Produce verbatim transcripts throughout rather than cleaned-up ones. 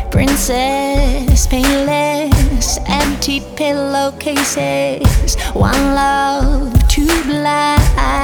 Princess, painless, empty pillowcases, one love, two blind.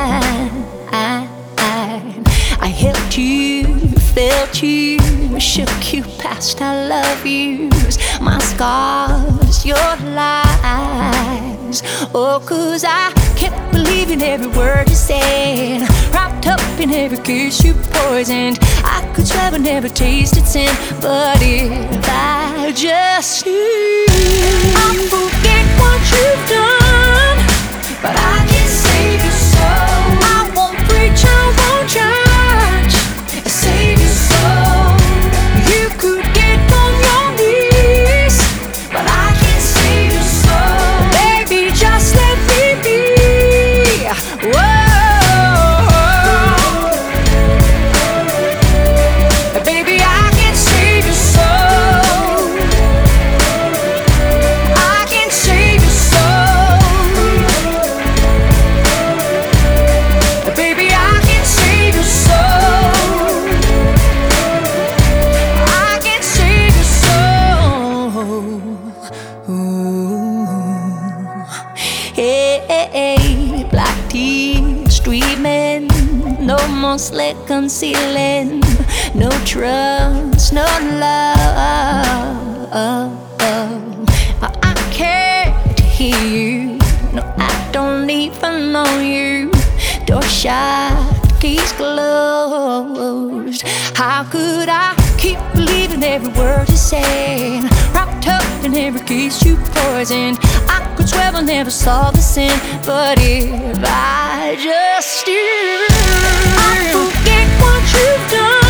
I held you, felt you, shook you past I love yous, my scars, your lies. Oh, 'cause I kept believing every word you said, wrapped up in every kiss you poisoned. I could swear I never tasted sin, but if I just knew, I'd forget what you've done, but I can't save your soul. I won't preach, I won't judge, save your soul. You could get on your knees, but I can't save your soul. Baby, just let me be. Whoa. Hey, black tea streaming, no more slick concealing, no trust, no love. I can't hear you, no, I don't even know you. Door shut, keys closed. How could I keep believing every word you said, wrapped up in every kiss you poisoned? I could swear I never saw the sin, but if I just knew, I'd forget what you've done.